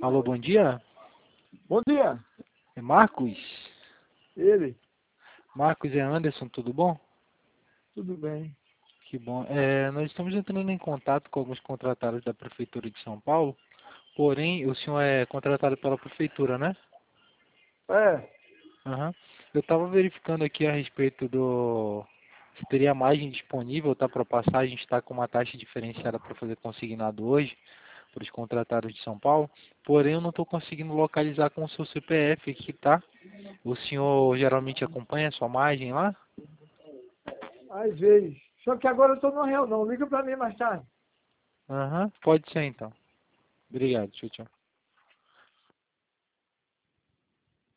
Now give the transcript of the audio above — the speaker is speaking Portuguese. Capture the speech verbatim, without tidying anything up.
Alô, bom dia. Bom dia. É Marcos? Ele. Marcos é Anderson, tudo bom? Tudo bem. Que bom. É, nós estamos entrando em contato com alguns contratados da Prefeitura de São Paulo, porém o senhor é contratado pela Prefeitura, né? É. Aham. Eu estava verificando aqui a respeito do... se teria margem disponível, tá, para passar. A gente está com uma taxa diferenciada para fazer consignado hoje, para os contratados de São Paulo, porém eu não estou conseguindo localizar com o seu C P F aqui, tá? O senhor geralmente acompanha a sua margem lá? Às vezes. Só que agora eu tô numa reunião. Liga pra mim mais tarde. Aham, pode ser então. Obrigado, tchau, tchau.